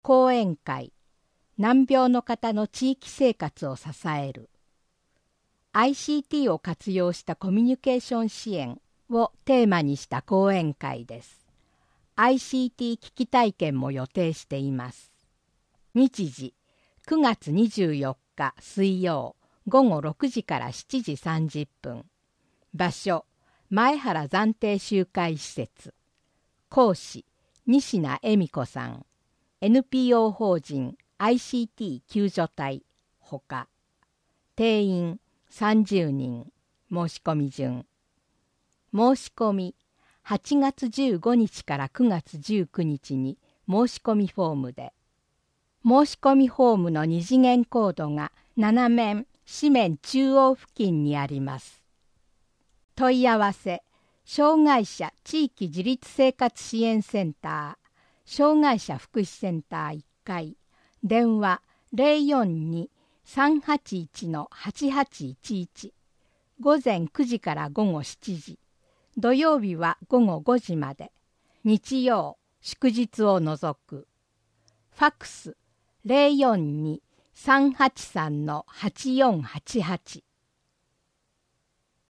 講演会、難病の方の地域生活を支える。ICT を活用したコミュニケーション支援をテーマにした講演会です。ICT 機器体験も予定しています。日時、9月24日水曜午後6時から7時30分。場所、前原暫定集会施設。講師、西名恵美子さん。NPO 法人 ICT 救助隊ほか。定員30人。申し込み順。申し込み、8月15日から9月19日に申し込みフォームで。申し込みフォームの二次元コードが7面、四面中央付近にあります。問い合わせ、障害者地域自立生活支援センター、障害者福祉センター1階、電話042-381-8811、午前9時から午後7時、土曜日は午後5時まで、日曜、祝日を除く。ファックス042-383-8488